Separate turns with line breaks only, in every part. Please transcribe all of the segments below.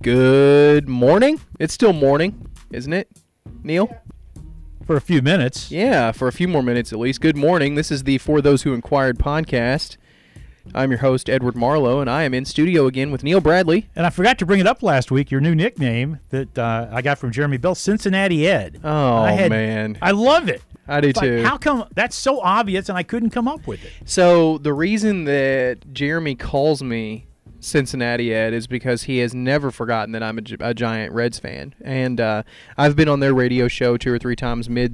Good morning. It's still morning, isn't it, Neil?
For a few minutes.
Yeah, for a few more minutes at least. Good morning. This is the For Those Who Inquired podcast. I'm your host, Edward Marlowe, and I am in studio again with Neil Bradley.
And I forgot to bring it up last week, your new nickname that I got from Jeremy Bell, Cincinnati Ed.
Oh, man.
I love it.
I do
It's
too.
Like, how come that's so obvious and I couldn't come up with it?
So the reason that Jeremy calls me Cincinnati Ed is because he has never forgotten that I'm a giant Reds fan, and I've been on their radio show 2 or 3 times mid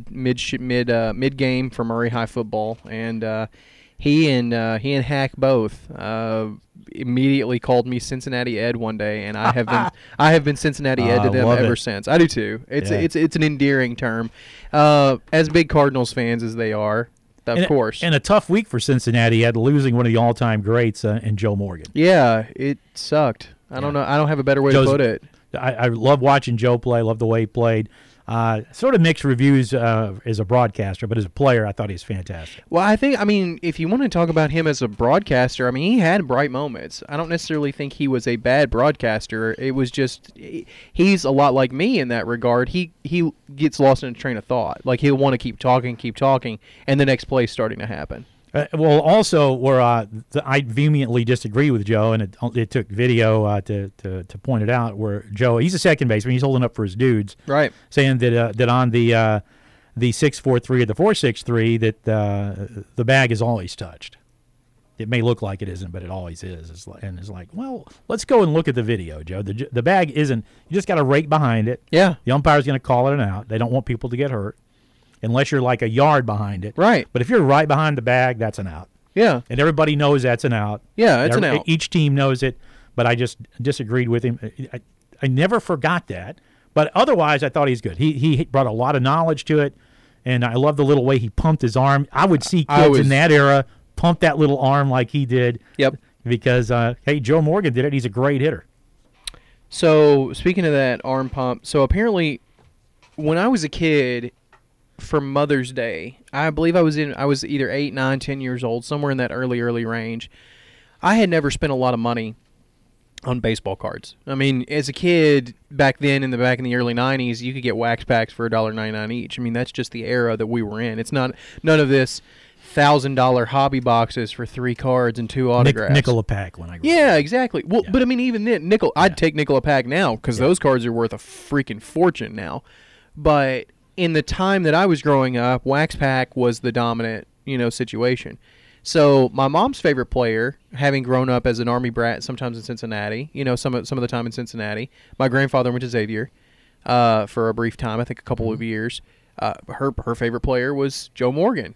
game for Murray High football, and he and Hack both immediately called me Cincinnati Ed one day, and I have been Cincinnati Ed to them ever since. I do too. It's an endearing term, as big Cardinals fans as they are. Of course.
And a tough week for Cincinnati Ed, losing one of the all-time greats in Joe Morgan.
Yeah, it sucked. I don't know. I don't have a better way to put it.
I love watching Joe play. Love the way he played. Sort of mixed reviews as a broadcaster, but as a player, I thought he was fantastic.
Well, I mean, if you want to talk about him as a broadcaster, I mean, he had bright moments. I don't necessarily think he was a bad broadcaster. It was just he's a lot like me in that regard. He gets lost in a train of thought. Like, he'll want to keep talking, and the next play is starting to happen.
Well, also, where I vehemently disagree with Joe, and it took video to point it out, where Joe, he's a second baseman, he's holding up for his dudes,
right?
Saying that on the 6-4-3 or the 4-6-3 that the bag is always touched. It may look like it isn't, but it always is. And it's like, well, let's go and look at the video, Joe. The bag isn't. You just got to rake behind it.
Yeah.
The umpire's going to call it an out. They don't want people to get hurt. Unless you're like a yard behind it.
Right.
But if you're right behind the bag, that's an out.
Yeah.
And everybody knows that's an out.
Yeah, it's an out.
Each team knows it, but I just disagreed with him. I never forgot that. But otherwise, I thought he's good. He brought a lot of knowledge to it, and I love the little way he pumped his arm. I would see kids in that era pump that little arm like he did.
Yep.
Because, hey, Joe Morgan did it. He's a great hitter.
So, speaking of that arm pump, so apparently when I was a kid, for Mother's Day, I believe I was either 8, 9, 10 years old, somewhere in that early range. I had never spent a lot of money on baseball cards. I mean, as a kid back then, back in the early 90s, you could get wax packs for $1.99 each. I mean, that's just the era that we were in. It's none of this $1,000 hobby boxes for 3 cards and 2 autographs.
Nickel a pack when I grew up.
Yeah, exactly. Well, but I mean, even then, nickel. I'd take nickel a pack now because those cards are worth a freaking fortune now. But in the time that I was growing up, wax pack was the dominant, situation. So my mom's favorite player, having grown up as an Army brat, sometimes in Cincinnati, some of the time in Cincinnati. My grandfather went to Xavier for a brief time, I think a couple of years. Her favorite player was Joe Morgan.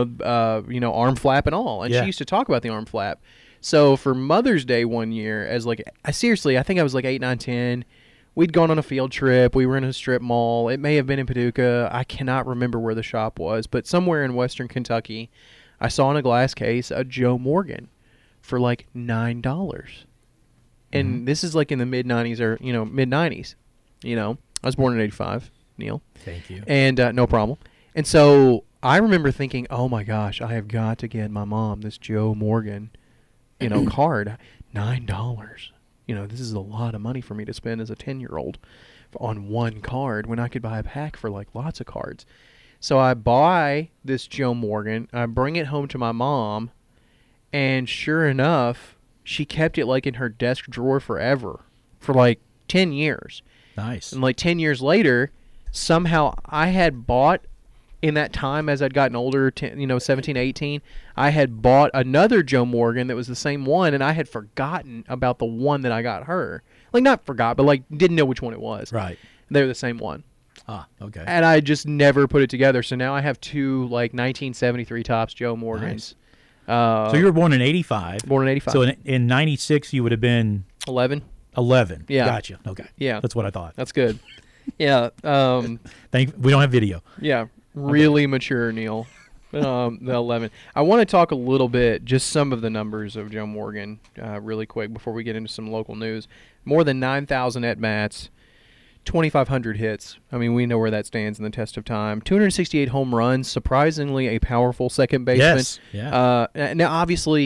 Arm flap and all, and she used to talk about the arm flap. So for Mother's Day one year, I think I was like 8, 9, 10. We'd gone on a field trip. We were in a strip mall. It may have been in Paducah. I cannot remember where the shop was, but somewhere in western Kentucky, I saw in a glass case a Joe Morgan for like $9. And this is like in the mid-90s or, mid-90s. I was born in 85, Neil.
Thank you.
And no problem. And so I remember thinking, oh, my gosh, I have got to get my mom this Joe Morgan, card. $9. This is a lot of money for me to spend as a 10-year-old on one card when I could buy a pack for like lots of cards. So I buy this Joe Morgan, I bring it home to my mom, and sure enough, she kept it like in her desk drawer forever, for like 10 years.
Nice.
And like 10 years later, somehow I had bought, in that time as I'd gotten older, 17, 18, I had bought another Joe Morgan that was the same one, and I had forgotten about the one that I got her. Like, not forgot, but like didn't know which one it was.
Right.
They were the same one.
Ah, okay.
And I just never put it together. So now I have 2 like 1973 Topps Joe Morgans.
Nice. So you were born in 85.
Born in 85.
So in 96 you would have been
11.
11.
Yeah.
Gotcha. Okay.
Yeah.
That's what I thought.
That's good. Yeah.
We don't have video.
Yeah. Really mature, Neil. The 11. I want to talk a little bit, just some of the numbers of Joe Morgan really quick before we get into some local news. More than 9,000 at-bats, 2,500 hits. I mean, we know where that stands in the test of time. 268 home runs, surprisingly a powerful second baseman.
Yes. Yeah.
Now, obviously,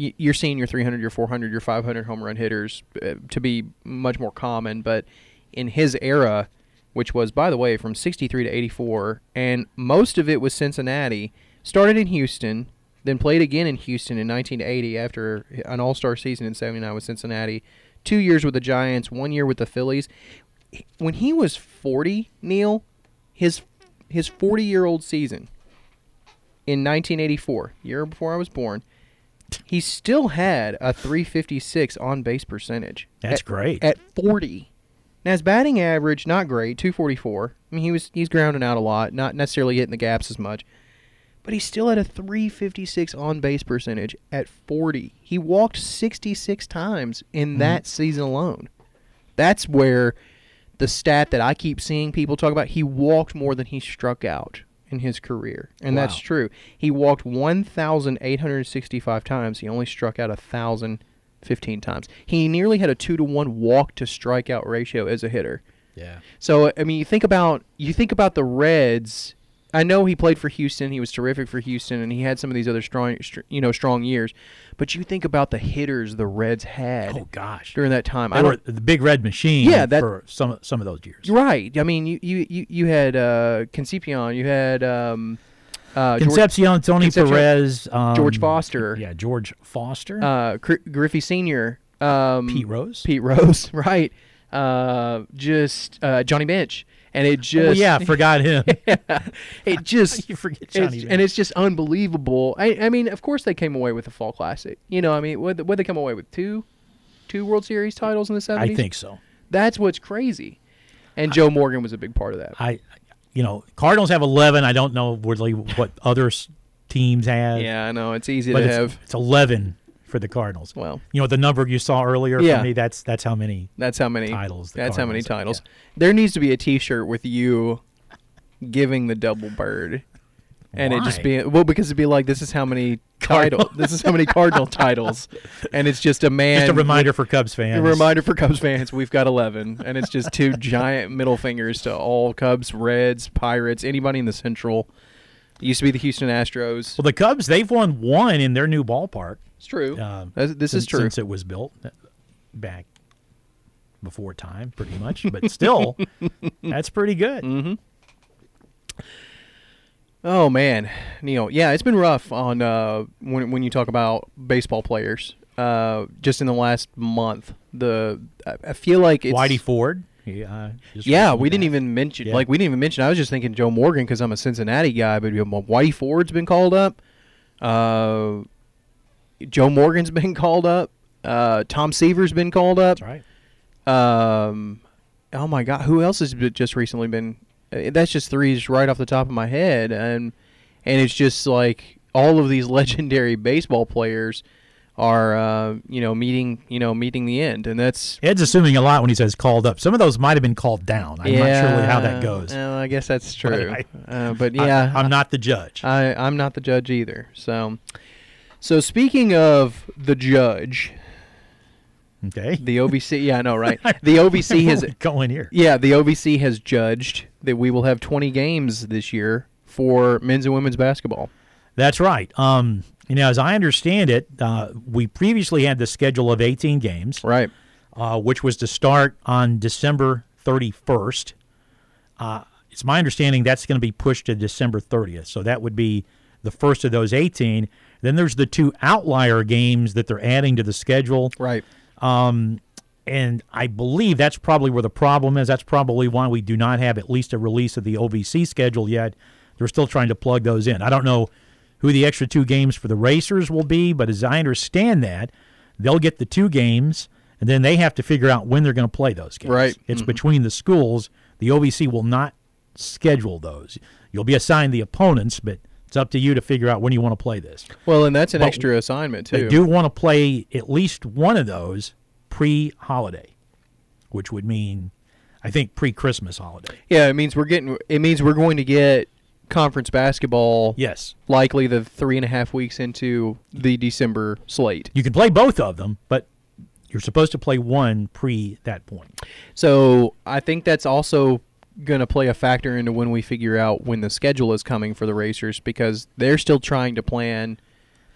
you're seeing your 300, your 400, your 500 home run hitters to be much more common. But in his era, which was, by the way, from 63 to 84, and most of it was Cincinnati, started in Houston, then played again in Houston in 1980 after an all-star season in 79 with Cincinnati, 2 years with the Giants, 1 year with the Phillies. When he was 40, Neil, his 40-year-old season in 1984, year before I was born, he still had a 356 on-base percentage.
That's great.
At 40. Now, his batting average, not great, 244. I mean, he's grounding out a lot, not necessarily hitting the gaps as much. But he still had a 356 on-base percentage at 40. He walked 66 times in that season alone. That's where the stat that I keep seeing people talk about, he walked more than he struck out in his career. And that's true. He walked 1,865 times. He only struck out 1,015 times. He nearly had a 2-to-1 walk-to-strikeout ratio as a hitter.
Yeah.
So, I mean, you think about the Reds. I know he played for Houston. He was terrific for Houston, and he had some of these other strong years. But you think about the hitters the Reds had.
Oh gosh,
during that time,
they were the big red machine.
Yeah,
for some of those years.
Right. I mean, you had Concepcion. You had
Concepcion, Tony Perez,
George Foster.
Yeah, George Foster.
Griffey Senior.
Pete Rose.
Pete Rose. Right. Just Johnny Bench. And it just
forgot him.
It just
you forget Johnny Bench.
And it's just unbelievable. I mean, of course they came away with the Fall Classic. I mean, what they come away with two World Series titles in the 70s?
I think so.
That's what's crazy. And Joe Morgan was a big part of that.
Cardinals have 11. I don't know really what other teams have.
Yeah, I know. It's easy to have.
It's 11 for the Cardinals.
Well,
the number you saw earlier for me, that's how many.
That's how many
titles.
That's how many titles.
Yeah.
There needs to be a T-shirt with you giving the double bird, and it just be because it'd be like, this is how many this is how many Cardinal titles, and it's just a man.
Just a reminder for Cubs fans.
A reminder for Cubs fans. We've got 11, and it's just two giant middle fingers to all Cubs, Reds, Pirates, anybody in the Central. It used to be the Houston Astros.
Well, the Cubs, they've won one in their new ballpark.
It's true. This is true.
Since it was built back before time, pretty much. But still, that's pretty good.
Mm-hmm. Oh, man. Neil, yeah, it's been rough on when you talk about baseball players. Just in the last month, I feel like it's...
Whitey Ford.
We didn't even mention.
Yeah.
Like, we didn't even mention. I was just thinking Joe Morgan because I'm a Cincinnati guy, but Whitey Ford's been called up. Joe Morgan's been called up. Tom Seaver's been called up.
That's right.
Oh my God, who else has just recently been? That's just three just right off the top of my head, and it's just like all of these legendary baseball players are meeting the end, and that's
Ed's assuming a lot when he says called up. Some of those might have been called down. I'm not sure really how that goes.
I guess that's true.
But I'm not the judge.
I'm not the judge either. So speaking of the judge,
okay,
the OVC. Yeah, I know, right? The OVC has
going here.
Yeah, the OVC has judged that we will have 20 games this year for men's and women's basketball.
That's right. As I understand it, we previously had the schedule of 18 games,
right?
Which was to start on December 31st. It's my understanding that's going to be pushed to December 30th. So that would be the first of those 18. Then there's the two outlier games that they're adding to the schedule.
Right.
And I believe that's probably where the problem is. That's probably why we do not have at least a release of the OVC schedule yet. They're still trying to plug those in. I don't know who the extra two games for the Racers will be, but as I understand that, they'll get the two games, and then they have to figure out when they're going to play those games.
Right.
It's between the schools. The OVC will not schedule those. You'll be assigned the opponents, but it's up to you to figure out when you want to play this.
Well, and that's an extra assignment, too.
They do want to play at least one of those pre-holiday, which would mean, I think, pre-Christmas holiday.
Yeah, it means we're going to get conference basketball.
Yes.
Likely the 3.5 weeks into the December slate.
You can play both of them, but you're supposed to play one pre that point.
So I think that's also going to play a factor into when we figure out when the schedule is coming for the Racers, because they're still trying to plan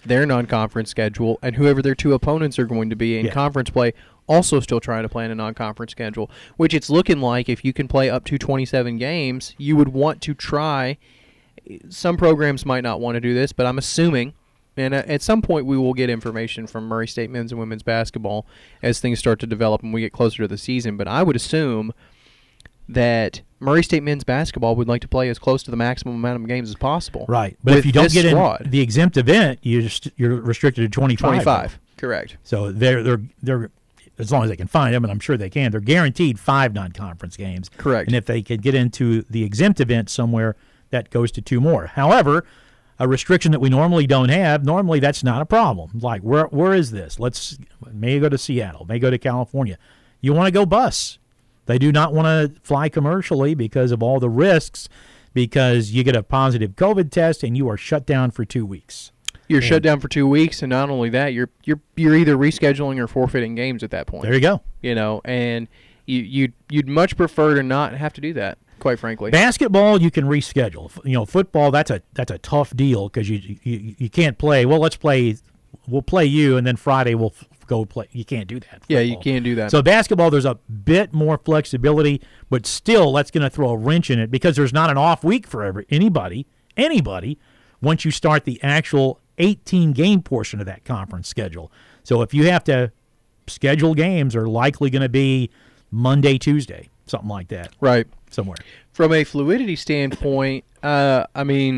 their non-conference schedule, and whoever their two opponents are going to be in conference play also still trying to plan a non-conference schedule, which it's looking like if you can play up to 27 games, you would want to try. Some programs might not want to do this, but I'm assuming, and at some point we will get information from Murray State men's and women's basketball as things start to develop and we get closer to the season, but I would assume that Murray State men's basketball would like to play as close to the maximum amount of games as possible.
Right. But if you don't get in the exempt event, you're restricted to 25.
25, correct.
So they're as long as they can find them, and I'm sure they can, they're guaranteed 5 non-conference games.
Correct.
And if they can get into the exempt event somewhere, that goes to 2 more. However, a restriction that we normally don't have, normally that's not a problem. Like, where is this? May go to Seattle, may go to California. You want to go bus. They do not want to fly commercially because of all the risks, because you get a positive COVID test and you are shut down for 2 weeks.
You're shut down for 2 weeks, and not only that, you're either rescheduling or forfeiting games at that point.
There you go.
And you'd much prefer to not have to do that, quite frankly.
Basketball, you can reschedule. Football, that's a tough deal because you can't play. Well, we'll play you, and then Friday we'll go play. You can't do that. Football.
Yeah, you can't do that.
So basketball, there's a bit more flexibility, but still, that's going to throw a wrench in it because there's not an off week for anybody. Once you start the actual 18-game portion of that conference schedule. So if you have to schedule games, are likely going to be Monday, Tuesday, something like that.
Right.
Somewhere.
From a fluidity standpoint, I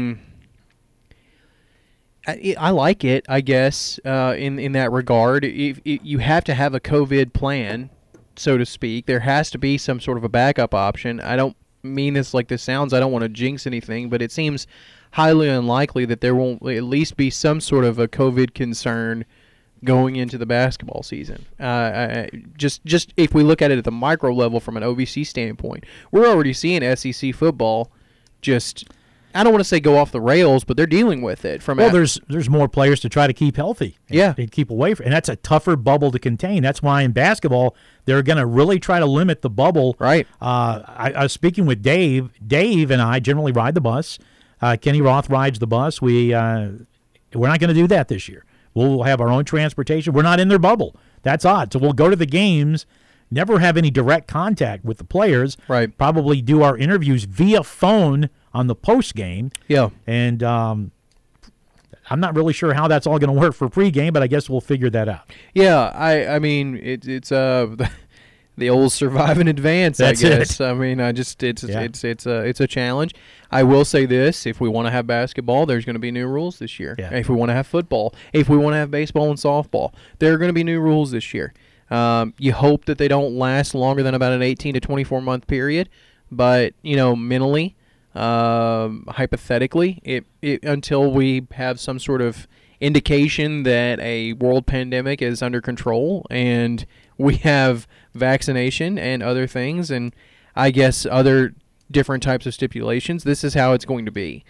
like it, I guess, in that regard. If you have to have a COVID plan, so to speak. There has to be some sort of a backup option. I don't mean this like this sounds. I don't want to jinx anything, but it seems highly unlikely that there won't at least be some sort of a COVID concern going into the basketball season. Just if we look at it at the micro level from an OVC standpoint, we're already seeing SEC football just, I don't want to say go off the rails, but they're dealing with it.
There's more players to try to keep healthy and keep away from, and that's a tougher bubble to contain. That's why in basketball they're going to really try to limit the bubble.
Right.
I was speaking with Dave. Dave and I generally ride the bus. Kenny Roth rides the bus. We're not going to do that this year. We'll have our own transportation. We're not in their bubble. That's odd. So we'll go to the games, never have any direct contact with the players.
Right.
Probably do our interviews via phone on the post game.
Yeah.
And I'm not really sure how that's all going to work for pregame, but I guess we'll figure that out.
Yeah. I mean, it's the old survive in advance,
That's
I guess.
it.
I mean, it's a challenge. I will say this: if we want to have basketball, there's going to be new rules this year.
Yeah.
If we want to have football, if we want to have baseball and softball, there are going to be new rules this year. You hope that they don't last longer than about an 18 to 24 month period, but mentally, hypothetically, it until we have some sort of indication that a world pandemic is under control and we have vaccination and other things, and I guess other different types of stipulations, this is how it's going to be.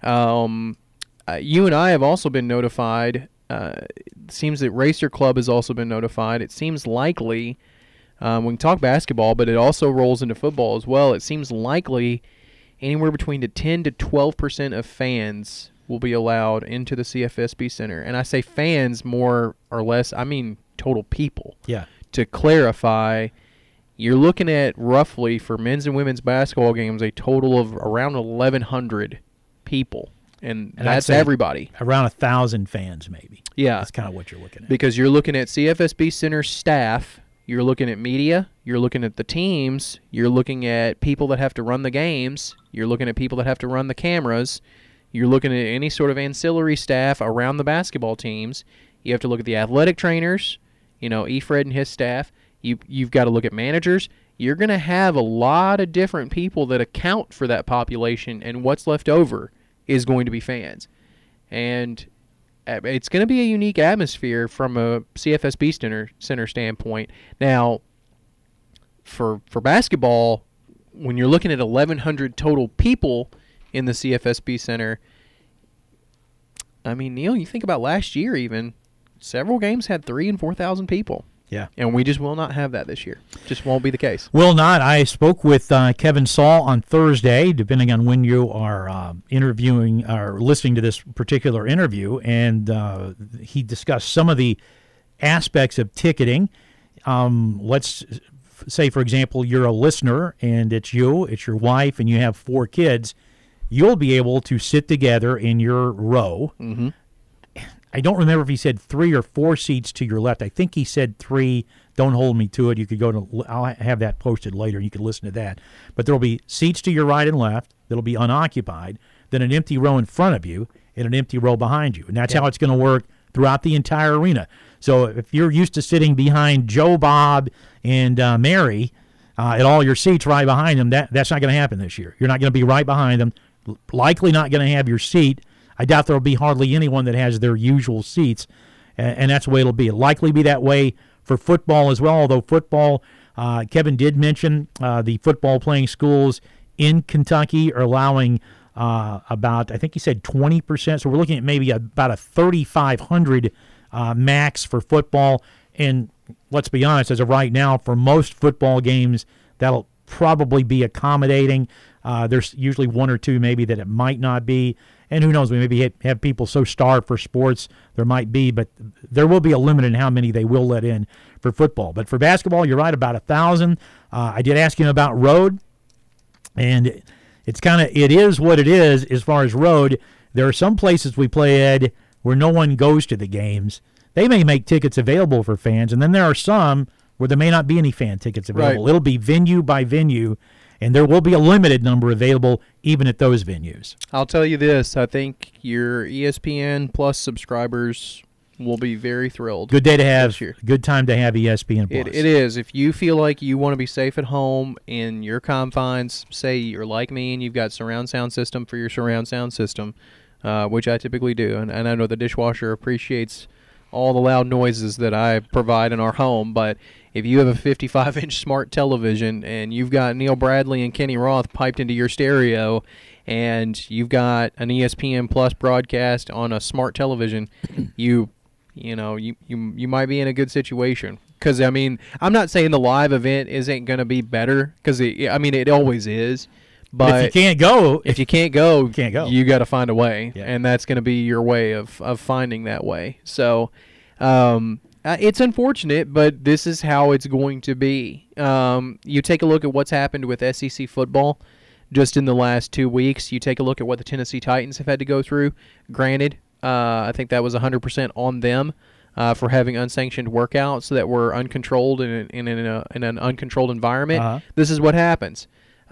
You and I have also been notified. It seems that Racer Club has also been notified. It seems likely, we can talk basketball, but it also rolls into football as well. It seems likely anywhere between the 10 to 12% of fans will be allowed into the CFSB Center. And I say fans more or less, I mean total people.
Yeah.
To clarify, you're looking at roughly for men's and women's basketball games a total of around 1,100 people, and that's everybody.
Around 1,000 fans, maybe.
Yeah,
that's kind of what you're looking at.
Because you're looking at CFSB Center staff, you're looking at media, you're looking at the teams, you're looking at people that have to run the games, you're looking at people that have to run the cameras, you're looking at any sort of ancillary staff around the basketball teams. You have to look at the athletic trainers. Efred and his staff. You've got to look at managers. You're going to have a lot of different people that account for that population, and what's left over is going to be fans. And it's going to be a unique atmosphere from a CFSB center standpoint. Now, for basketball, when you're looking at 1,100 total people in the CFSB Center, I mean, Neil, you think about last year even, several games had 3,000 and 4,000 people.
Yeah.
And we just will not have that this year. Just won't be the case.
Will not. I spoke with Kevin Saul on Thursday, depending on when you are interviewing or listening to this particular interview, and he discussed some of the aspects of ticketing. Let's say, for example, you're a listener, and it's your wife, and you have 4 kids. You'll be able to sit together in your row.
Mm-hmm.
I don't remember if he said 3 or 4 seats to your left. I think he said 3. Don't hold me to it. You could go to. I'll have that posted later. You can listen to that. But there will be seats to your right and left that'll be unoccupied. Then an empty row in front of you and an empty row behind you, and that's how it's going to work throughout the entire arena. So if you're used to sitting behind Joe, Bob, and Mary, at all your seats right behind them, that's not going to happen this year. You're not going to be right behind them. Likely not going to have your seat. I doubt there will be hardly anyone that has their usual seats, and that's the way it'll be. It'll likely be that way for football as well, although football, Kevin did mention the football playing schools in Kentucky are allowing about, I think he said 20%, so we're looking at maybe about a 3,500 max for football, and let's be honest, as of right now, for most football games, that'll probably be accommodating. There's usually 1 or 2 maybe that it might not be. And who knows, we maybe have people so starved for sports, there might be, but there will be a limit in how many they will let in for football. But for basketball, you're right, about 1,000. I did ask him about road, and it is what it is as far as road. There are some places we play, Ed, where no one goes to the games. They may make tickets available for fans, and then there are some where there may not be any fan tickets available.
Right.
It'll be venue by venue, and there will be a limited number available even at those venues.
I'll tell you this. I think your ESPN Plus subscribers will be very thrilled.
Good day to have.
this year.
Good time to have ESPN Plus.
It is. If you feel like you want to be safe at home in your confines, say you're like me and you've got surround sound system for your surround sound system, which I typically do, and I know the dishwasher appreciates all the loud noises that I provide in our home, but if you have a 55-inch smart television and you've got Neil Bradley and Kenny Roth piped into your stereo and you've got an ESPN Plus broadcast on a smart television, you might be in a good situation. Because, I mean, I'm not saying the live event isn't going to be better, because, it always is. But
if you can't go,
you got to find a way,
Yeah.
and that's going to be your way of finding that way. So it's unfortunate, but this is how it's going to be. You take a look at what's happened with SEC football just in the last 2 weeks. You take a look at what the Tennessee Titans have had to go through. Granted, I think that was 100% on them for having unsanctioned workouts that were uncontrolled in an uncontrolled environment.
Uh-huh.
This is what happens.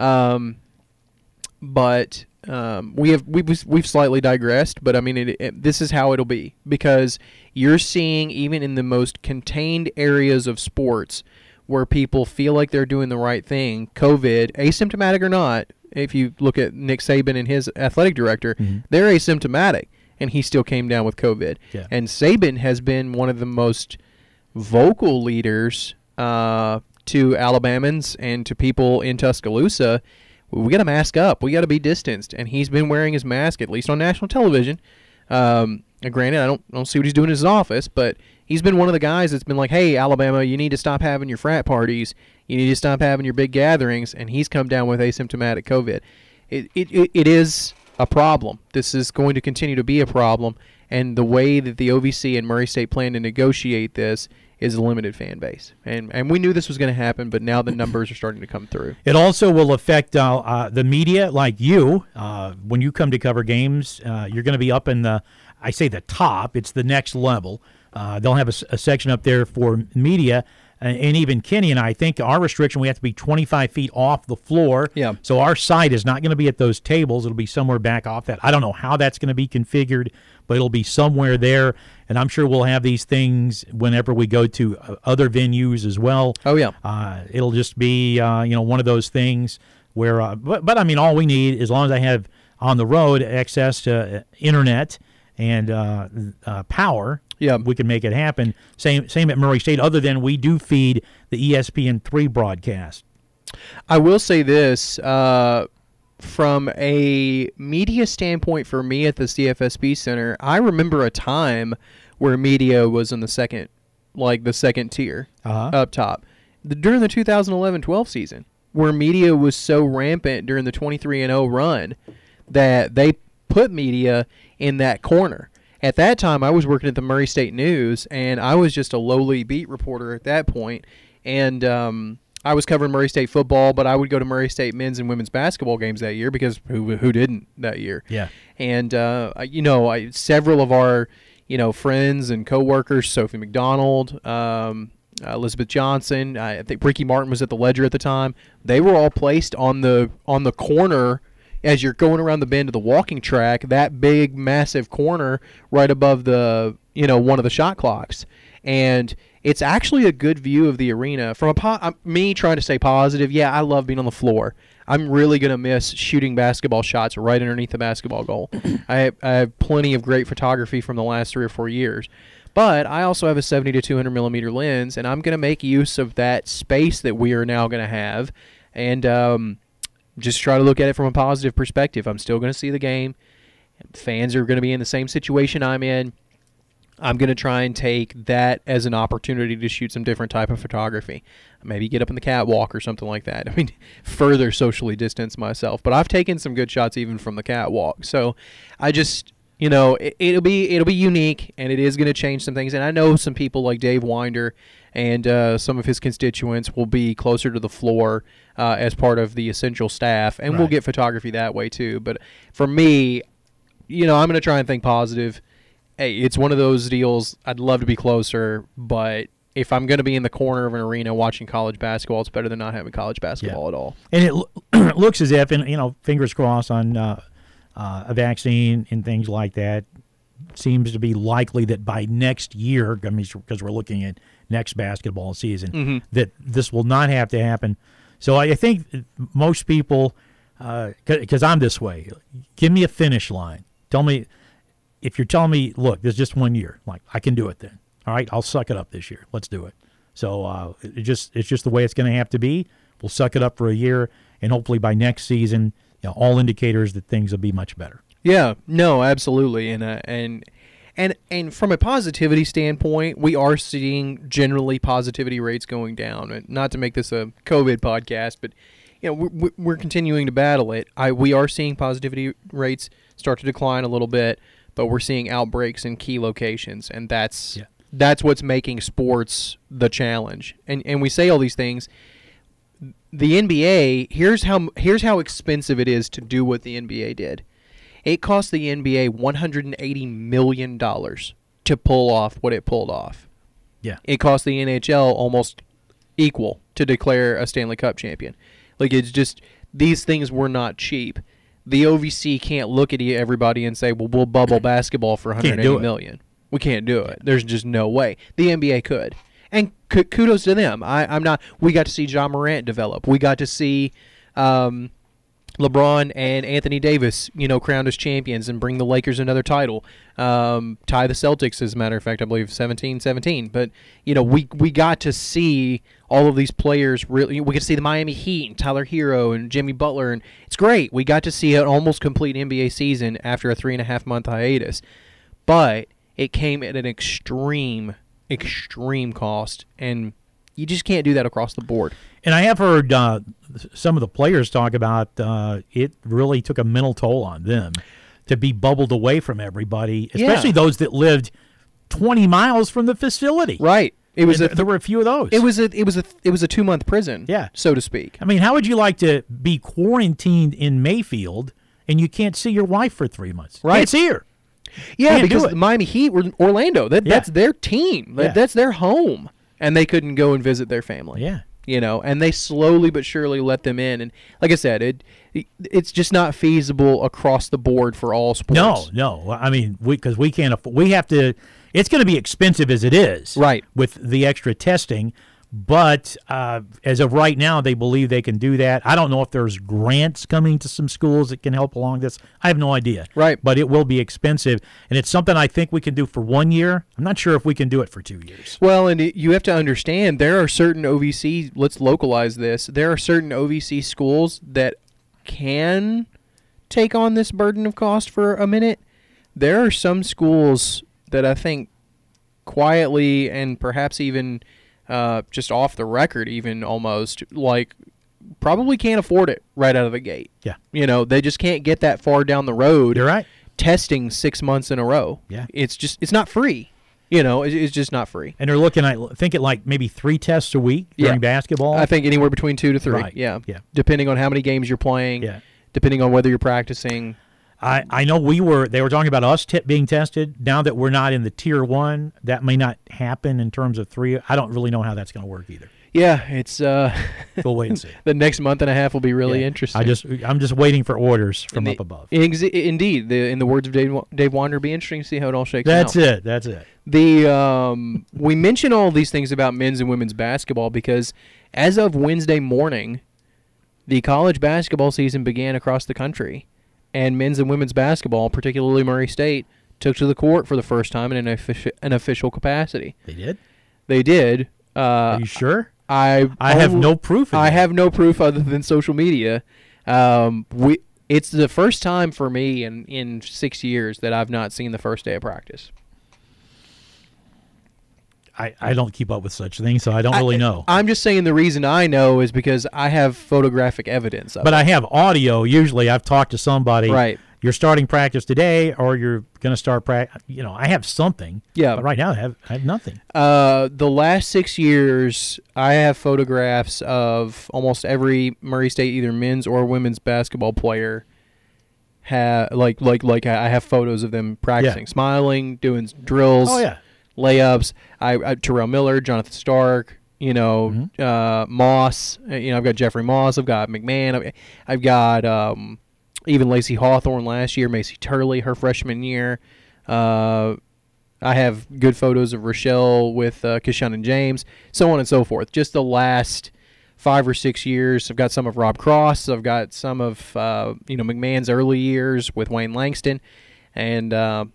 But we've slightly digressed. But I mean, this is how it'll be, because you're seeing, even in the most contained areas of sports where people feel like they're doing the right thing, COVID, asymptomatic or not. If you look at Nick Saban and his athletic director, they're asymptomatic, and he still came down with COVID.
Yeah.
And Saban has been one of the most vocal leaders to Alabamans and to people in Tuscaloosa. We got to mask up. We got to be distanced. And he's been wearing his mask, at least on national television. Granted, I don't see what he's doing in his office, but he's been one of the guys that's been like, hey, Alabama, you need to stop having your frat parties. You need to stop having your big gatherings. And he's come down with asymptomatic COVID. It is a problem. This is going to continue to be a problem. And the way that the OVC and Murray State plan to negotiate this is a limited fan base. And we knew this was going to happen, but now the numbers are starting to come through.
It also will affect the media like you. When you come to cover games, you're going to be up in the top. It's the next level. They'll have a section up there for media. And even Kenny and I think our restriction, we have to be 25 feet off the floor.
Yeah.
So our site is not going to be at those tables. It'll be somewhere back off that. I don't know how that's going to be configured, but it'll be somewhere there. And I'm sure we'll have these things whenever we go to other venues as well.
Oh, yeah.
It'll just be, one of those things where, but I mean, all we need, as long as I have on the road access to internet and power,
yeah,
we can make it happen. Same at Murray State, other than we do feed the ESPN3 broadcast.
I will say this, from a media standpoint for me at the CFSB Center, I remember a time where media was in the second like the second tier
Uh-huh.
up top. During the 2011-12 season, where media was so rampant during the 23-0 run that they put media in that corner. At that time, I was working at the Murray State News, and I was just a lowly beat reporter at that point. And I was covering Murray State football, but I would go to Murray State men's and women's basketball games that year because who didn't that year?
Yeah.
And several of our friends and coworkers, Sophie McDonald, Elizabeth Johnson, I think Ricky Martin was at the Ledger at the time. They were all placed on the corner as you're going around the bend of the walking track, that big, massive corner right above the, one of the shot clocks. And it's actually a good view of the arena. From me trying to stay positive, yeah, I love being on the floor. I'm really going to miss shooting basketball shots right underneath the basketball goal. I have plenty of great photography from the last 3 or 4 years. But I also have a 70 to 200 millimeter lens, and I'm going to make use of that space that we are now going to have and just try to look at it from a positive perspective. I'm still going to see the game. Fans are going to be in the same situation I'm in. I'm going to try and take that as an opportunity to shoot some different type of photography. Maybe get up in the catwalk or something like that. I mean, further socially distance myself. But I've taken some good shots even from the catwalk. So I just, it'll be unique, and it is going to change some things. And I know some people like Dave Winder and some of his constituents will be closer to the floor as part of the essential staff, and we'll get photography that way too. But for me, I'm going to try and think positive. Hey, it's one of those deals. I'd love to be closer, but if I'm going to be in the corner of an arena watching college basketball, it's better than not having college basketball at all.
And it looks as if, and fingers crossed on a vaccine and things like that, seems to be likely that by next year, because we're looking at next basketball season, that this will not have to happen. So I think most people, because I'm this way, give me a finish line. Tell me. If you're telling me, look, there's just 1 year, like, I can do it then. All right, I'll suck it up this year. Let's do it. So it's just the way it's going to have to be. We'll suck it up for a year, and hopefully by next season, all indicators that things will be much better.
Yeah, no, absolutely. And from a positivity standpoint, we are seeing generally positivity rates going down. And not to make this a COVID podcast, but we're continuing to battle it. We are seeing positivity rates start to decline a little bit. But we're seeing outbreaks in key locations, and that's what's making sports the challenge. And we say all these things. The NBA, here's how expensive it is to do what the NBA did. It cost the NBA $180 million to pull off what it pulled off.
Yeah. It
cost the NHL almost equal to declare a Stanley Cup champion. Like, it's just, these things were not cheap. The OVC can't look at everybody and say, well, we'll bubble basketball for $180 million. We can't do it. There's just no way. The NBA could. And kudos to them. We got to see Ja Morant develop. We got to see LeBron and Anthony Davis, crowned as champions and bring the Lakers another title. Tie the Celtics, as a matter of fact, I believe 17-17. But, we got to see all of these players really. We got to see the Miami Heat and Tyler Hero and Jimmy Butler, and it's great. We got to see an almost complete NBA season after a 3.5-month hiatus. But it came at an extreme cost, and you just can't do that across the board.
And I have heard some of the players talk about it really took a mental toll on them to be bubbled away from everybody, especially those that lived 20 miles from the facility.
Right.
There were a few of those.
It was a 2-month prison, so to speak.
I mean, how would you like to be quarantined in Mayfield and you can't see your wife for 3 months?
Right.
Can't see her.
Yeah, because the Miami Heat were Orlando. That's their team. That's their home. And they couldn't go and visit their family.
Yeah.
And they slowly but surely let them in. And like I said, it's just not feasible across the board for all sports.
No. I mean, because we can't afford. We have to. It's going to be expensive as it is,
right?
With the extra testing, but as of right now, they believe they can do that. I don't know if there's grants coming to some schools that can help along this. I have no idea.
Right.
But it will be expensive, and it's something I think we can do for 1 year. I'm not sure if we can do it for 2 years.
Well, and you have to understand there are certain OVC. Let's localize this. There are certain OVC schools that can take on this burden of cost for a minute. There are some schools that I think quietly and perhaps even just off the record, even almost like probably can't afford it right out of the gate.
Yeah.
They just can't get that far down the road.
You're right.
Testing 6 months in a row.
Yeah.
It's not free. It's just not free.
And they're looking at like maybe 3 tests a week during basketball.
I think anywhere between 2 to 3.
Right.
Yeah.
Yeah.
Depending on how many games you're playing.
Yeah.
Depending on whether you're practicing.
I know they were talking about us being tested. Now that we're not in the tier 1, that may not happen in terms of 3. I don't really know how that's going to work either.
Yeah, it's
we'll wait and see.
The next month and a half will be really interesting.
I'm just waiting for orders from up above.
Indeed, in the words of Dave Wander, it'll be interesting to see how it all shakes out.
That's it.
We mention all these things about men's and women's basketball because as of Wednesday morning, the college basketball season began across the country, and men's and women's basketball, particularly Murray State, took to the court for the first time in an official capacity.
They did?
They did.
Are you sure?
I
have no proof of that.
I have no proof other than social media. It's the first time for me in 6 years that I've not seen the first day of practice.
I don't keep up with such things, so I don't really know.
I'm just saying the reason I know is because I have photographic evidence of it.
But I have audio. Usually I've talked to somebody.
Right.
You're starting practice today or you're going to start practice. I have something.
Yeah.
But right now I have nothing.
The last 6 years, I have photographs of almost every Murray State either men's or women's basketball player. I have photos of them practicing, smiling, doing drills.
Oh, yeah.
Layups. I Terrell Miller, Jonathan Stark, Moss. I've got Jeffrey Moss. I've got McMahon. I've got even Lacey Hawthorne last year, Macy Turley her freshman year. I have good photos of Rochelle with Kishon and James, so on and so forth. Just the last 5 or 6 years, I've got some of Rob Cross. I've got some of McMahon's early years with Wayne Langston, and.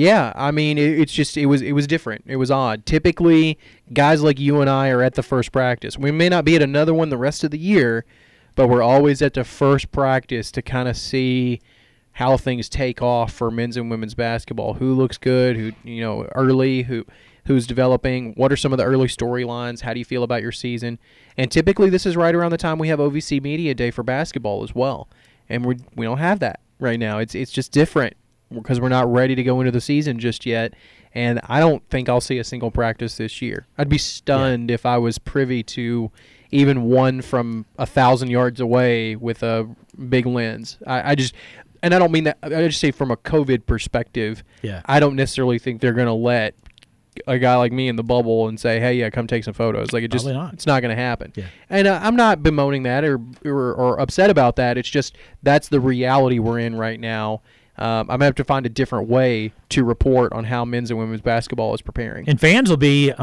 It was different. It was odd. Typically, guys like you and I are at the first practice. We may not be at another one the rest of the year, but we're always at the first practice to kind of see how things take off for men's and women's basketball. Who looks good, who early, who's developing, what are some of the early storylines, how do you feel about your season? And typically this is right around the time we have OVC Media Day for basketball as well. And we don't have that right now. It's just different. Because we're not ready to go into the season just yet, and I don't think I'll see a single practice this year. I'd be stunned if I was privy to even one from 1,000 yards away with a big lens. I don't mean that. I just say from a COVID perspective.
Yeah.
I don't necessarily think they're going to let a guy like me in the bubble and say, "Hey, come take some photos." Like it's not going to happen.
Yeah.
And I'm not bemoaning that or upset about that. It's just that's the reality we're in right now. I'm going to have to find a different way to report on how men's and women's basketball is preparing.
And fans will be,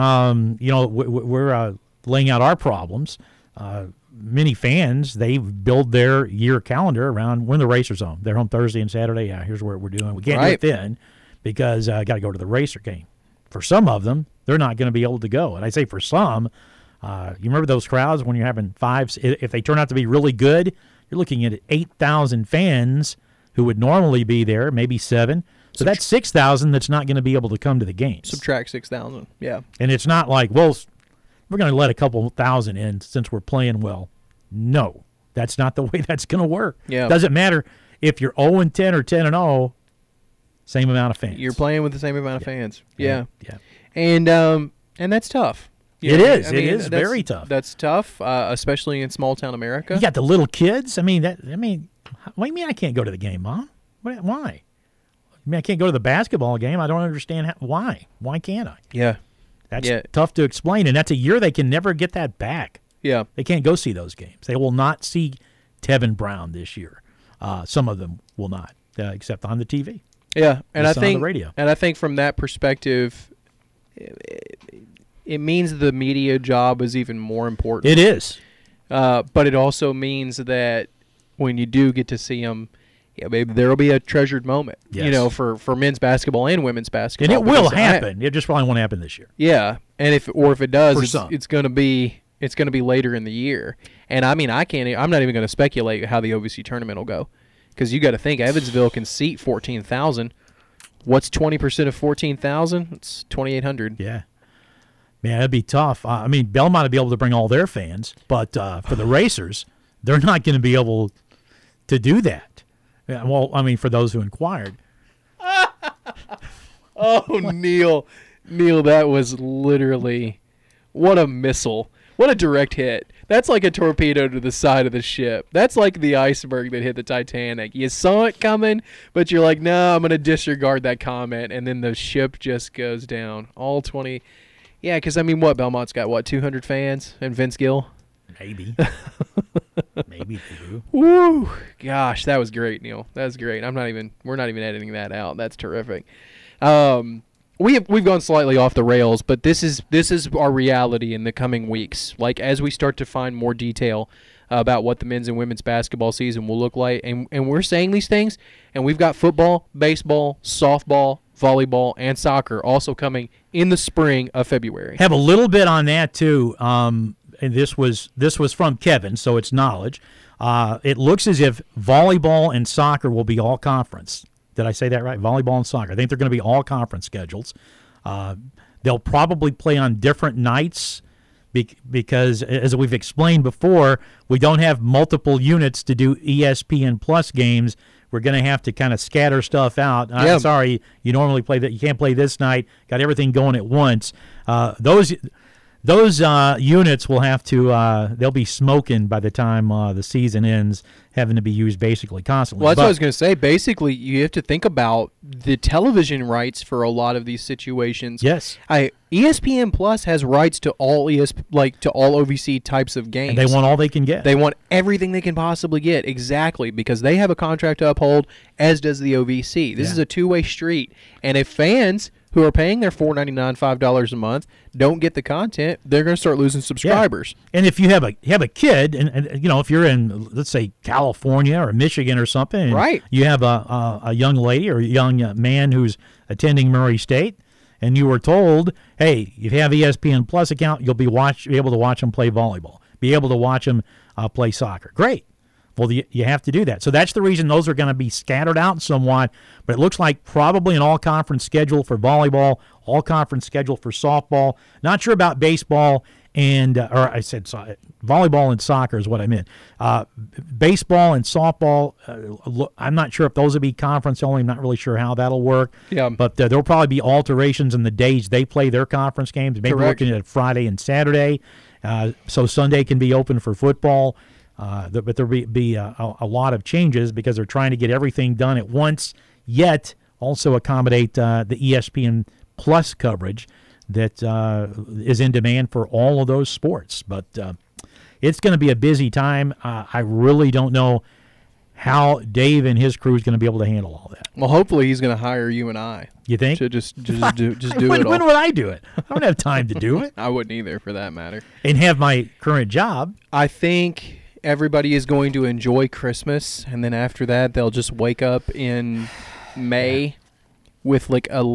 we're laying out our problems. Many fans, they build their year calendar around when the Racers home. They're home Thursday and Saturday. Yeah, here's what we're doing. We can't do it then because I got to go to the Racer game. For some of them, they're not going to be able to go. And I say for some, you remember those crowds when you're having fives? If they turn out to be really good, you're looking at 8,000 fans who would normally be there, maybe 7. So that's 6,000 that's not going to be able to come to the games.
Subtract 6,000, yeah.
And it's not like, well, we're going to let a couple thousand in since we're playing well. No, that's not the way that's going to work.
Yeah.
Doesn't matter if you're 0-10 or 10-0, same amount of fans.
You're playing with the same amount of fans. Yeah.
And
that's tough.
It is very tough.
That's tough, especially in small town America.
You got the little kids. What do you mean I can't go to the game, Mom? Why? I can't go to the basketball game. I don't understand why. Why can't I?
Yeah.
That's tough to explain, and that's a year they can never get that back.
Yeah.
They can't go see those games. They will not see Tevin Brown this year. Some of them will not, except on the TV.
Yeah, and I think
on the radio.
And I think from that perspective, it means the media job is even more important.
It is.
But it also means that when you do get to see them, maybe there will be a treasured moment, for men's basketball and women's basketball.
And it will happen. It just probably won't happen this year.
Yeah, and if it does, it's going to be later in the year. And I'm not even going to speculate how the OVC tournament will go, because you got to think Evansville can seat 14,000. What's 20% of 14,000? It's 2,800.
Yeah. Man, that'd be tough. I mean, Belmont would be able to bring all their fans, but for the racers, they're not going to be able to do that. Yeah, well, I mean, for those who inquired.
Oh, Neil, that was literally what a missile. What a direct hit. That's like a torpedo to the side of the ship. That's like the iceberg that hit the Titanic. You saw it coming, but you're like, no, I'm going to disregard that comment, and then the ship just goes down. All 20. Yeah, because, I mean, Belmont's got, 200 fans? And Vince Gill?
Maybe. Maybe they do.
Woo! Gosh, that was great, Neil. That was great. We're not even editing that out. That's terrific. We've gone slightly off the rails, but this is our reality in the coming weeks. Like, as we start to find more detail about what the men's and women's basketball season will look like, and we're saying these things, and we've got football, baseball, softball, volleyball, and soccer also coming in the spring of February.
Have a little bit on that too. And this was from Kevin, so it's knowledge. It looks as if volleyball and soccer will be all conference. Did I say that right? Volleyball and soccer. I think they're going to be all conference schedules. They'll probably play on different nights because, as we've explained before, we don't have multiple units to do ESPN Plus games. We're going to have to kind of scatter stuff out.
Yeah.
I'm sorry, you normally play that. You can't play this night. Got everything going at once. Those units will have to they'll be smoking by the time the season ends, having to be used basically constantly.
Well, that's what I was going to say. Basically, you have to think about the television rights for a lot of these situations.
Yes.
ESPN Plus has rights to all to all OVC types of games.
And they want all they can get.
They want everything they can possibly get, exactly, because they have a contract to uphold, as does the OVC. This is a two-way street. And if fans who are paying their $4.99, $5 a month don't get the content, they're going to start losing subscribers.
Yeah. And if you have a kid, and if you're in, let's say, California or Michigan or something, and
right,
you have a young lady or a young man who's attending Murray State, and you were told, hey, if you have ESPN Plus account, you'll be able to watch them play volleyball, be able to watch them play soccer. Great. Well, you have to do that. So that's the reason those are going to be scattered out somewhat. But it looks like probably an all-conference schedule for volleyball, all-conference schedule for softball. Not sure about baseball or I said volleyball and soccer is what I meant. Baseball and softball, I'm not sure if those will be conference only. I'm not really sure how that'll work.
Yeah.
But there'll probably be alterations in the days they play their conference games. Maybe
Correct.
looking at Friday and Saturday, so Sunday can be open for football. But there'll be a lot of changes because they're trying to get everything done at once, yet also accommodate the ESPN Plus coverage that is in demand for all of those sports. But it's going to be a busy time. I really don't know how Dave and his crew is going to be able to handle all that.
Well, hopefully he's going to hire you and I.
You think?
To just do it all.
When would I do it? I don't have time to do it.
I wouldn't either, for that matter.
And have my current job.
I think everybody is going to enjoy Christmas, and then after that, they'll just wake up in May with like a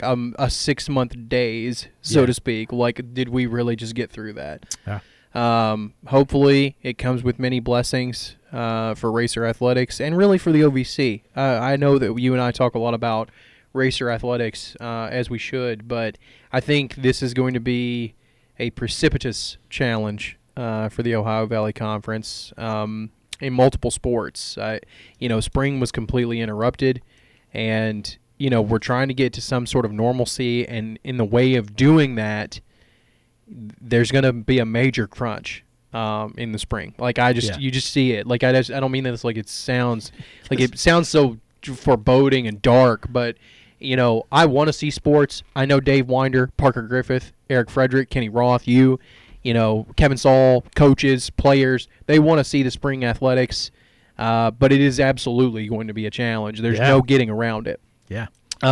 6-month days, so to speak. Like, did we really just get through that?
Yeah.
Hopefully, it comes with many blessings for Racer Athletics and really for the OVC. I know that you and I talk a lot about Racer Athletics, as we should, but I think this is going to be a precipitous challenge for the Ohio Valley Conference in multiple sports. Spring was completely interrupted, and we're trying to get to some sort of normalcy, and in the way of doing that, there's going to be a major crunch in the spring. Like, you just see it. Like, I don't mean this like it sounds so foreboding and dark, but I want to see sports. I know Dave Winder, Parker Griffith, Eric Frederick, Kenny Roth, Kevin Saul, coaches, players, they want to see the spring athletics, but it is absolutely going to be a challenge. There's no getting around it.
Yeah.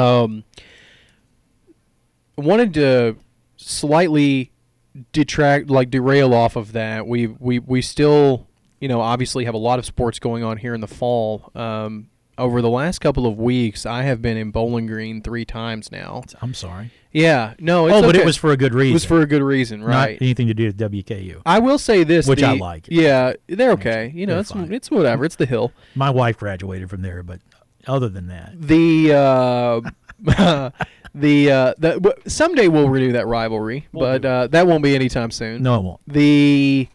Wanted to slightly derail off of that. We still, obviously have a lot of sports going on here in the fall. Over the last couple of weeks, I have been in Bowling Green 3 times now.
I'm sorry.
Yeah, no, it's
but
okay.
it was for a good reason.
It was for a good reason, right?
Not anything to do with WKU.
I will say this,
which I like.
Yeah, they're okay.
They're fine.
It's whatever. It's the Hill.
My wife graduated from there, but other than that,
Someday we'll renew that rivalry, but that won't be anytime soon.
No, it won't.
The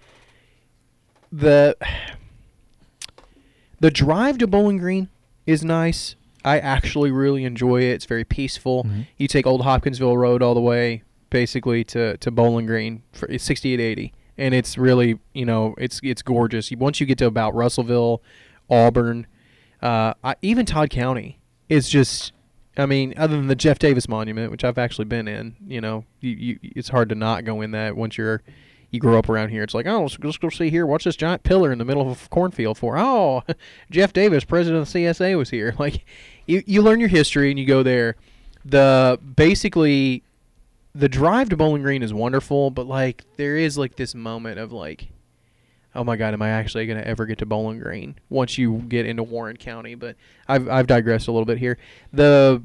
drive to Bowling Green is nice. I actually really enjoy it. It's very peaceful.
Mm-hmm.
You take Old Hopkinsville Road all the way basically to Bowling Green for 6880, and it's really, it's gorgeous. Once you get to about Russellville, Auburn, even Todd County is just, other than the Jeff Davis Monument, which I've actually been in, it's hard to not go in that once you grow up around here. It's like, oh, let's go see here. What's this giant pillar in the middle of a cornfield for? Oh, Jeff Davis, president of the CSA, was here. Like, you learn your history and you go there. Basically, the drive to Bowling Green is wonderful, but like there is like this moment of like, oh my God, am I actually going to ever get to Bowling Green once you get into Warren County? But I've digressed a little bit here. The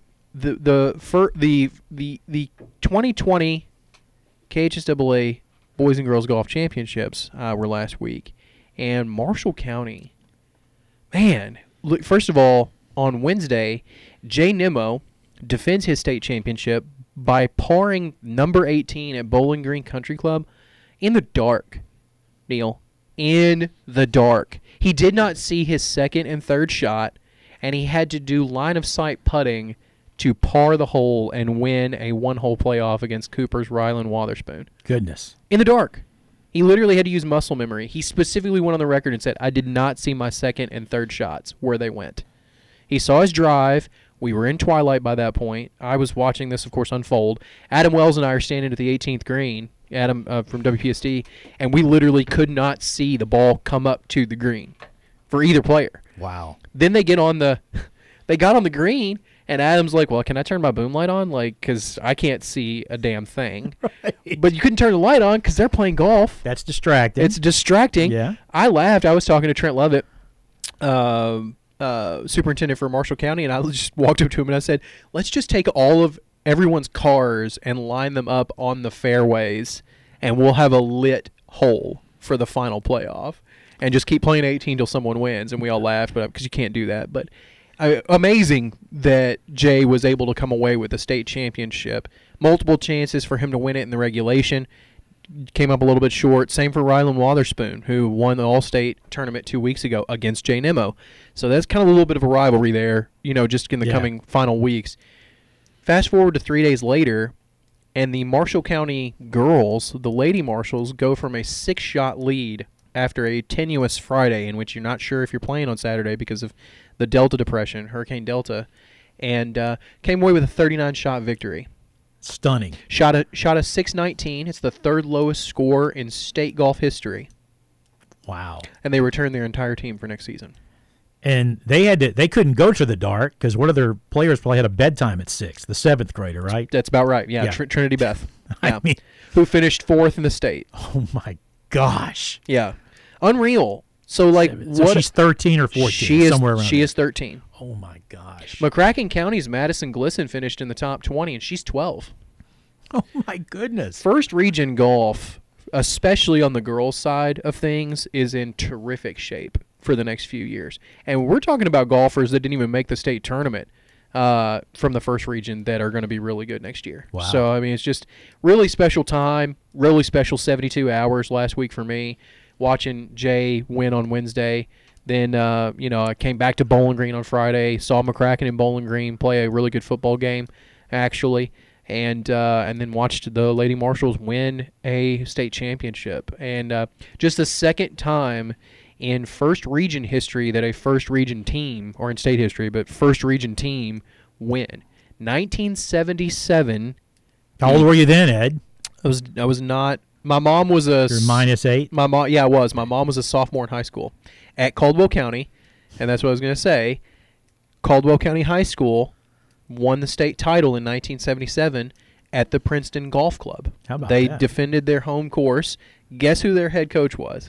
2020 KHSAA Boys and Girls Golf Championships were last week, and Marshall County, man, look, first of all, on Wednesday, Jay Nimmo defends his state championship by parring number 18 at Bowling Green Country Club in the dark, Neil. In the dark. He did not see his second and third shot, and he had to do line-of-sight putting to par the hole and win a one-hole playoff against Cooper's Ryland Wotherspoon.
Goodness.
In the dark. He literally had to use muscle memory. He specifically went on the record and said, I did not see my second and third shots where they went. He saw his drive. We were in twilight by that point. I was watching this, of course, unfold. Adam Wells and I are standing at the 18th green, Adam from WPSD, and we literally could not see the ball come up to the green for either player.
Wow.
Then they got on the green, and Adam's like, well, can I turn my boom light on? Like, because I can't see a damn thing. Right. But you couldn't turn the light on because they're playing golf.
That's distracting.
It's distracting.
Yeah.
I laughed. I was talking to Trent Lovett, superintendent for Marshall County, and I just walked up to him and I said, let's just take all of everyone's cars and line them up on the fairways, and we'll have a lit hole for the final playoff, and just keep playing 18 till someone wins. And we all laughed, but because you can't do that. But amazing that Jay was able to come away with a state championship. Multiple chances for him to win it in the regulation. Came up a little bit short. Same for Ryland Wotherspoon, who won the All-State tournament 2 weeks ago against Jay Nimmo. So that's kind of a little bit of a rivalry there, just in the coming final weeks. Fast forward to 3 days later, and the Marshall County girls, the Lady Marshalls, go from a 6-shot lead after a tenuous Friday in which you're not sure if you're playing on Saturday because of the Delta Depression, Hurricane Delta, and came away with a 39-shot victory.
Stunning.
Shot a 619. It's the third lowest score in state golf history.
Wow.
And they returned their entire team for next season.
And they couldn't go to the dark because one of their players probably had a bedtime at 6, the 7th grader, right?
That's about right. Yeah. Trinity Beth. Yeah.
I mean,
who finished 4th in the state.
Oh my gosh.
Yeah. Unreal. So
she's 13 or 14, somewhere around
She
there.
is 13.
Oh my gosh.
McCracken County's Madison Glisson finished in the top 20, and she's 12.
Oh my goodness.
First region golf, especially on the girls' side of things, is in terrific shape for the next few years. And we're talking about golfers that didn't even make the state tournament from the first region that are going to be really good next year.
Wow.
So, it's just really special time, really special 72 hours last week for me, watching Jay win on Wednesday. Then, I came back to Bowling Green on Friday, saw McCracken in Bowling Green play a really good football game, actually, and then watched the Lady Marshalls win a state championship. And just the second time in first region history that a first region team, or in state history, but first region team win. 1977.
How old were you then, Ed?
I was not. My mom was a.
You're -8?
My mom, yeah, I was. My mom was a sophomore in high school at Caldwell County, and that's what I was going to say. Caldwell County High School won the state title in 1977 at the Princeton Golf Club.
How about
They
that?
defended their home course. Guess who their head coach was?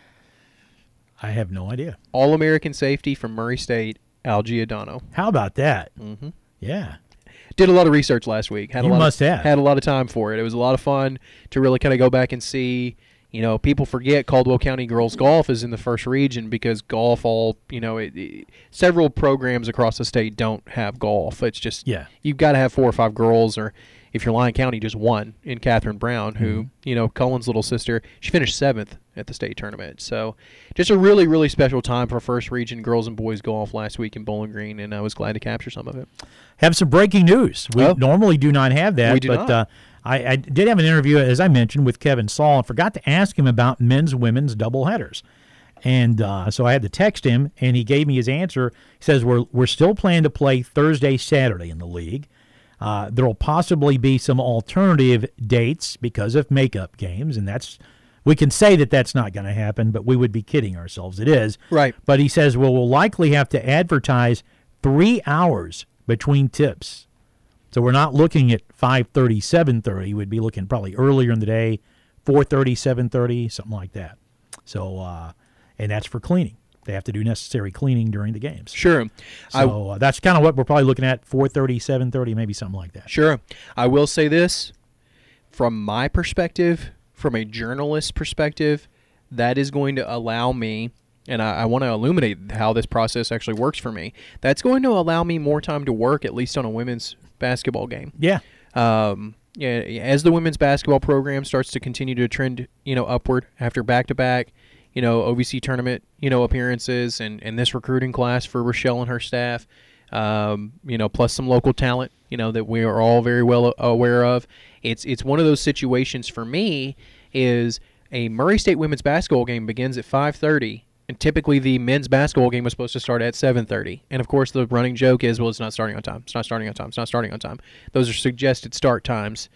I have no idea.
All-American safety from Murray State, Al Giordano.
How about that?
Mm-hmm.
Yeah.
Did a lot of research last week. Had
You must have.
Had a lot of time for it. It was a lot of fun to really kind of go back and see, People forget Caldwell County girls golf is in the first region because golf several programs across the state don't have golf. It's just you've got to have 4 or 5 girls, or if you're Lyon County, just one in Catherine Brown, who, Cullen's little sister, she finished 7th at the state tournament. So just a really, really special time for first region girls and boys golf last week in Bowling Green, and I was glad to capture some of it.
Have some breaking news. We normally do not have that.
We do not.
I did have an interview, as I mentioned, with Kevin Saul, and forgot to ask him about men's, women's doubleheaders. And so I had to text him, and he gave me his answer. He says, we're still planning to play Thursday, Saturday in the league. There will possibly be some alternative dates because of makeup games, and we can say that that's not going to happen, but we would be kidding ourselves. It is.
Right.
But he says, we'll likely have to advertise 3 hours between tips. So we're not looking at 5:30, 7:30. We'd be looking probably earlier in the day, 4:30, 7:30, something like that. So, and that's for cleaning. They have to do necessary cleaning during the games.
Sure.
So that's kind of what we're probably looking at, 4:30, 7:30, maybe something like that.
Sure. I will say this, from my perspective, from a journalist perspective, that is going to allow me, and I want to illuminate how this process actually works for me, that's going to allow me more time to work, at least on a women's basketball game.
Yeah.
As the women's basketball program starts to continue to trend, upward after back-to-back, OVC tournament, appearances and this recruiting class for Rochelle and her staff, plus some local talent, that we are all very well aware of. It's one of those situations for me is a Murray State women's basketball game begins at 5:30, and typically the men's basketball game was supposed to start at 7:30. And, of course, the running joke is, well, it's not starting on time. It's not starting on time. It's not starting on time. Those are suggested start times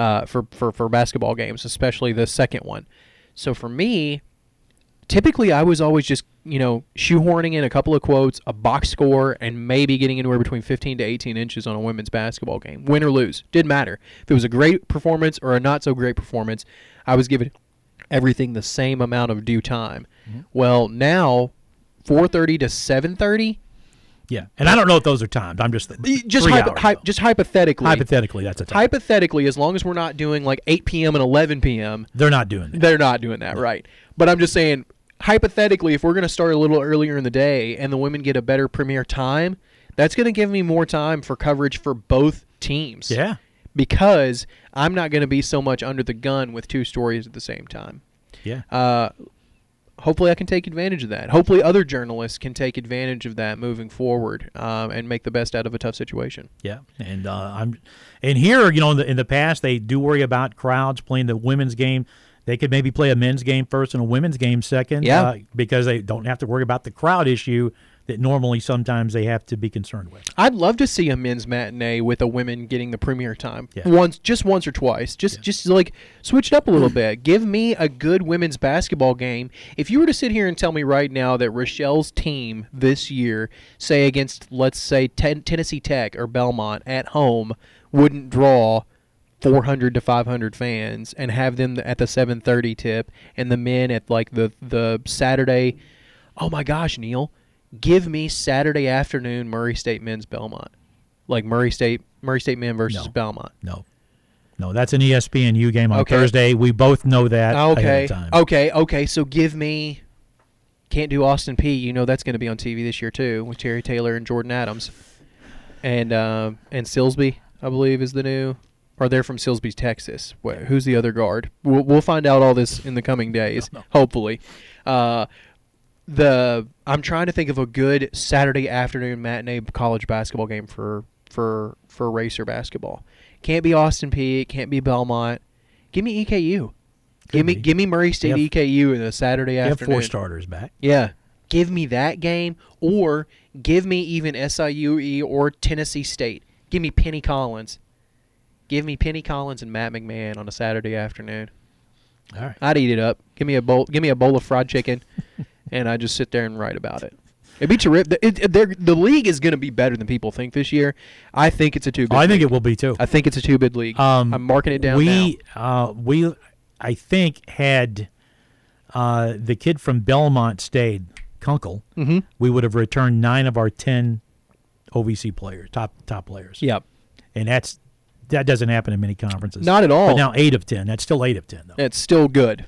for basketball games, especially the second one. So for me, typically I was always just, shoehorning in a couple of quotes, a box score, and maybe getting anywhere between 15 to 18 inches on a women's basketball game. Win or lose. Didn't matter. If it was a great performance or a not-so-great performance, I was given everything the same amount of due time. Mm-hmm. Well, now, 4:30 to 7:30.
Yeah, and I don't know if those are times. I'm just
just hypothetically.
Hypothetically, that's a time.
Hypothetically, as long as we're not doing like 8 p.m. and 11 p.m.
They're not doing that.
They're not doing that, no. Right. But I'm just saying, hypothetically, if we're going to start a little earlier in the day and the women get a better premier time, that's going to give me more time for coverage for both teams.
Yeah.
Because I'm not going to be so much under the gun with 2 stories at the same time.
Yeah.
Hopefully I can take advantage of that. Hopefully other journalists can take advantage of that moving forward and make the best out of a tough situation.
Yeah, and here, in the past they do worry about crowds playing the women's game. They could maybe play a men's game first and a women's game second, because they don't have to worry about the crowd issue that normally sometimes they have to be concerned with.
I'd love to see a men's matinee with a women getting the premier time.
Yeah.
Once or twice. Just like switch it up a little bit. Give me a good women's basketball game. If you were to sit here and tell me right now that Rochelle's team this year, say against, let's say, Tennessee Tech or Belmont at home, wouldn't draw 400 to 500 fans and have them at the 7:30 tip and the men at like the Saturday, oh my gosh, Neil, give me Saturday afternoon Murray State men's Belmont. Like Murray State men versus Belmont.
No, that's an ESPNU game on Thursday. We both know that ahead of time.
Okay. So give me, can't do Austin P. That's going to be on TV this year too with Terry Taylor and Jordan Adams. And Silsby, I believe, is the new, or they're from Silsby, Texas. Who's the other guard? We'll find out all this in the coming days, hopefully. I'm trying to think of a good Saturday afternoon matinee college basketball game for Racer basketball. Can't be Austin P. Can't be Belmont. Give me EKU. Give me Murray State EKU in a Saturday afternoon.
You have 4 starters back.
Yeah. Give me that game, or give me even SIUE or Tennessee State. Give me Penny Collins. Give me Penny Collins and Matt McMahon on a Saturday afternoon.
All right.
I'd eat it up. Give me a bowl of fried chicken, and I just sit there and write about it. It'd be terrific. The league is going to be better than people think this year. I think it's a 2-bid.
I think it will be too.
I think it's a 2-bid league. I'm marking it down now.
We I think had the kid from Belmont stayed, Kunkel, we would have returned 9 of our 10 OVC players, top players.
Yep.
And that doesn't happen in many conferences.
Not at all.
But now 8 of 10. That's still 8 of 10, though.
It's still good.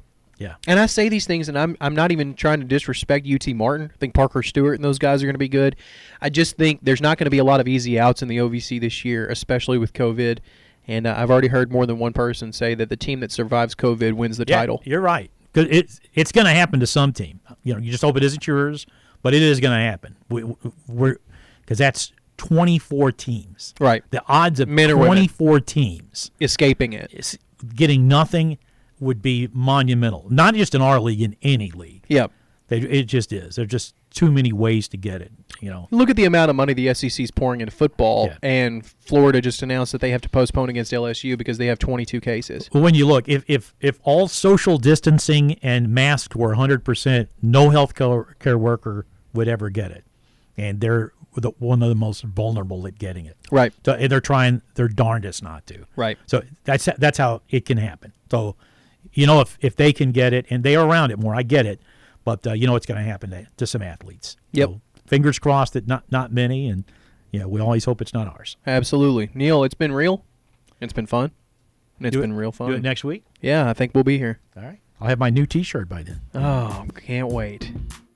Yeah.
And I say these things, and I'm not even trying to disrespect UT Martin. I think Parker Stewart and those guys are going to be good. I just think there's not going to be a lot of easy outs in the OVC this year, especially with COVID. And I've already heard more than one person say that the team that survives COVID wins the title.
You're right. 'Cause it's going to happen to some team. You just hope it isn't yours, but it is going to happen. Because that's 24 teams.
Right.
The odds of
Men or women
24 teams
escaping it.
Getting nothing would be monumental. Not just in our league, in any league.
Yep.
It just is. There's just too many ways to get it.
Look at the amount of money the SEC is pouring into football, and Florida just announced that they have to postpone against LSU because they have 22 cases.
Well, when you look, if all social distancing and masks were 100%, no health care worker would ever get it, and they're one of the most vulnerable at getting it.
Right.
So and they're trying their darndest not to.
Right.
So that's how it can happen. So, if they can get it, and they are around it more, I get it. But it's going to happen to some athletes.
Yep.
So fingers crossed that not many, and we always hope it's not ours.
Absolutely, Neil. It's been real. It's been fun. And it's been real fun.
Do it next week.
Yeah, I think we'll be here.
All right. I'll have my new T-shirt by then.
Oh, can't wait.